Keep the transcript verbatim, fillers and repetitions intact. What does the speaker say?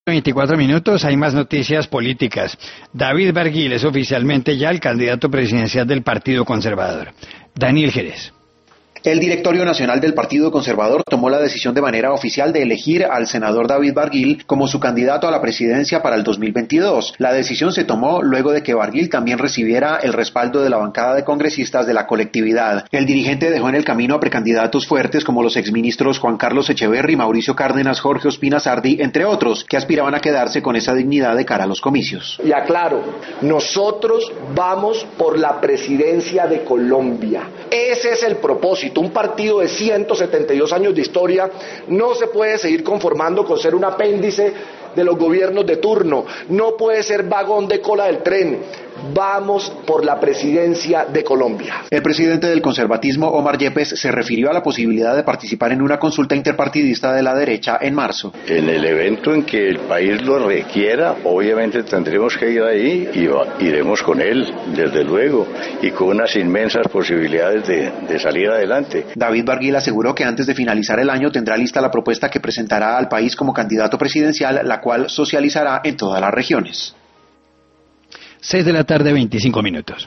veinticuatro minutos, hay más noticias políticas. David Barguil es oficialmente ya el candidato presidencial del Partido Conservador. Daniel Jerez. El Directorio Nacional del Partido Conservador tomó la decisión de manera oficial de elegir al senador David Barguil como su candidato a la presidencia para el dos mil veintidós. La decisión se tomó luego de que Barguil también recibiera el respaldo de la bancada de congresistas de la colectividad. El dirigente dejó en el camino a precandidatos fuertes como los exministros Juan Carlos Echeverry, Mauricio Cárdenas, Jorge Ospina Sardi, entre otros, que aspiraban a quedarse con esa dignidad de cara a los comicios. Y aclaro, nosotros vamos por la presidencia de Colombia. Ese es el propósito. Un partido de ciento setenta y dos años de historia no se puede seguir conformando con ser un apéndice de los gobiernos de turno, no puede ser vagón de cola del tren. Vamos por la presidencia de Colombia. El presidente del conservatismo, Omar Yepes, se refirió a la posibilidad de participar en una consulta interpartidista de la derecha en marzo. En el evento en que el país lo requiera, obviamente tendremos que ir ahí y iremos con él, desde luego, y con unas inmensas posibilidades de, de salir adelante. David Barguil aseguró que antes de finalizar el año tendrá lista la propuesta que presentará al país como candidato presidencial, la cual socializará en todas las regiones. seis de la tarde, veinticinco minutos.